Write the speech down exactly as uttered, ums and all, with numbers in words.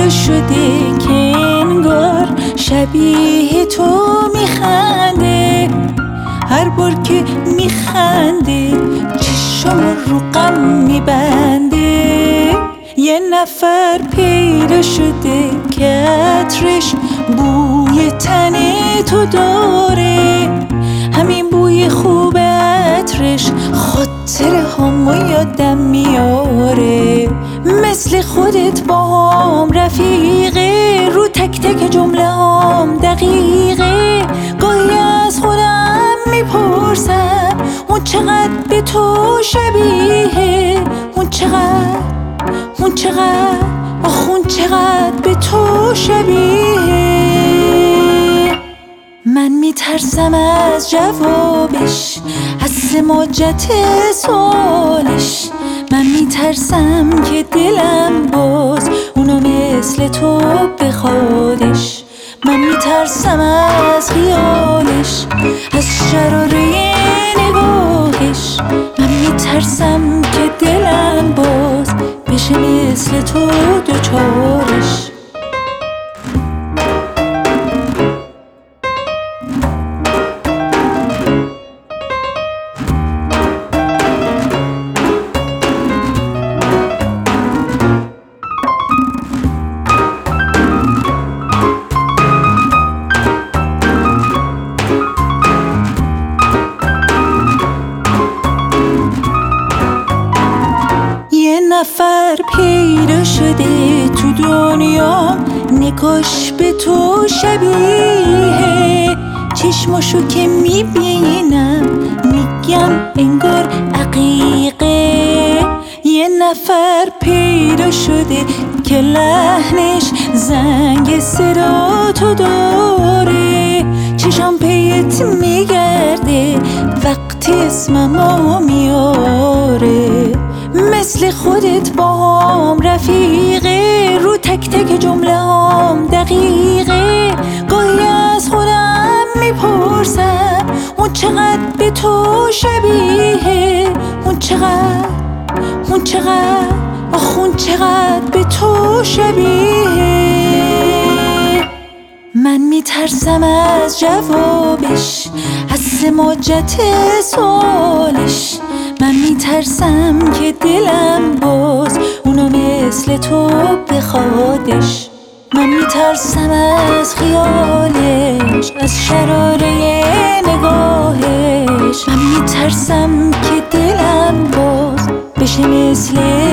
پیدا شده که انگار شبیه تو میخنده. هر بار که میخنده چشم رو غم میبنده. یه نفر پیدا شده که عطرش بوی تن تو داره. همین بوی خوب عطرش خاطره همو یادم میاره. مثل خودت با هم رفیقه، رو تک تک جمله هم دقیقه. گاهی از خودم میپرسم اون چقدر به تو شبیه، اون چقدر اون چقدر آخ اون چقدر به تو شبیه. من میترسم از جوابش، از سماجت سوالش. من میترسم که دلم باز اونو مثل تو بخوادش. من میترسم از خیالش، از شراره نگاهش. من میترسم که دلم باز بشه مثل تو دوچارش. نفر پیدا شده تو دنیا نگاش به تو شبیه. چشماشو که میبینم میگم انگار عقیقه. یه نفر پیدا شده که لحنش زنگ صدا تو داره. چشم پیت میگرده وقتی اسممو میاره. مثل خودت با هم رفیقه، رو تک تک جمله هم دقیقه. گاهی از خودم میپرسم اون چقدر به تو شبیه، اون چقدر اون چقدر آخ اون چقدر به تو شبیه. من میترسم از جوابش، از سماجت سوالش. من میترسم که دلم باز اونو مثل تو بخوادش. من میترسم از خیالش، از شراره نگاهش. من میترسم که دلم باز بشه مثل